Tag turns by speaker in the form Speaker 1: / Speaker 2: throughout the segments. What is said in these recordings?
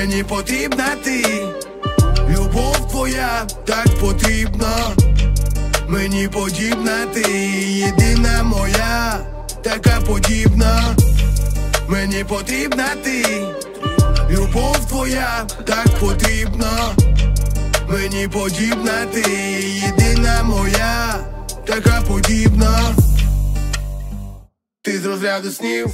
Speaker 1: Мені потрібна ти, любов твоя так потрібна. Мені подібна ти, єдина моя, така подібна. Мені потрібна ти, любов твоя так потрібна. Мені подібна ти, єдина моя, така подібна. Ти з розряду снів,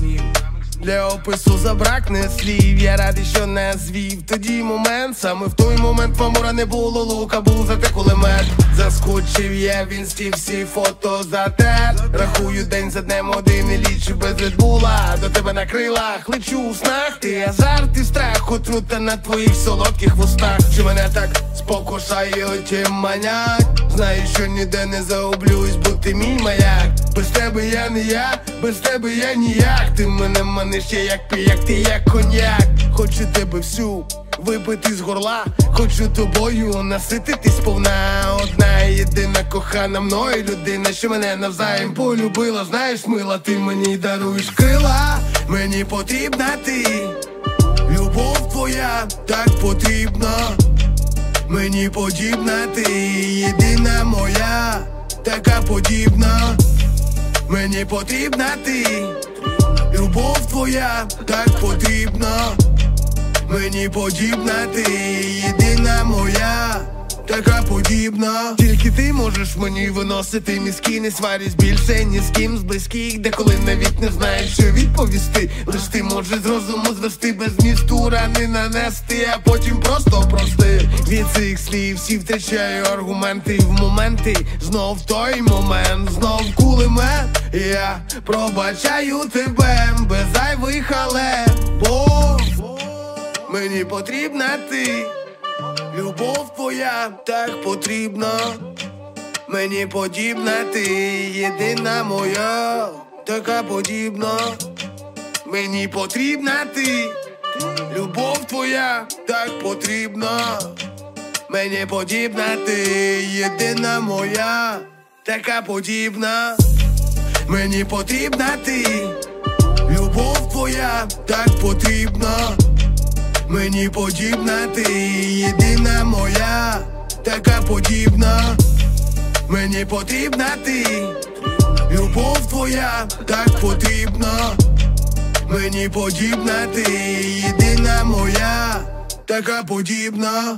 Speaker 1: для опису забракне слів. Я радий, що не звів тоді момент. Саме в той момент мамура не було лука, був зате кулемет. Заскочив я в інсті всі фото за те. Рахую день за днем, один і лічу без редбула. До тебе на крилах, лечу у снах. Ти азарт і страх, отрута на твоїх солодких вустах. Чи мене так спокушає очі манять? Знаю, що ніде не загублюсь, бо ти мій маяк. Без тебе я не я, без тебе я ніяк. Ти мене маниш, я як пияк, ти як коньяк. Хочу тебе всю випити з горла, хочу тобою насититись сповна. Одна єдина кохана мною людина, що мене навзаєм полюбила. Знаєш, мила, ти мені даруєш крила. Мені потрібна ти, любов твоя так потрібна. Мені подібна ти, єдина моя, така подібна. Мені потрібна ти, любов твоя так потрібна. Мені подібна ти, єдина моя, така подібна. Тільки ти можеш мені виносити мізки. Не сварюсь більше ні з ким з близьких, деколи навіть не знаєш, що відповісти. Лиш ти можеш з розуму звести, без місту рани нанести, а потім просто прости. Від цих слів всі втрачаю аргументи. В моменти знов той момент, знов кулемет. Я пробачаю тебе без зайвих але. Бо мені потрібна ти, любов твоя так потрібна. Мені подібна ти, єдина моя, така подібна. Мені потрібна ти, любов твоя так потрібна. Мені подібна ти, єдина моя, така подібна. Мені потрібна ти, любов твоя так потрібна. Мені подібна ти, єдина моя, така подібна. Мені потрібна ти, любов твоя так потрібна. Мені подібна ти, єдина моя, така подібна.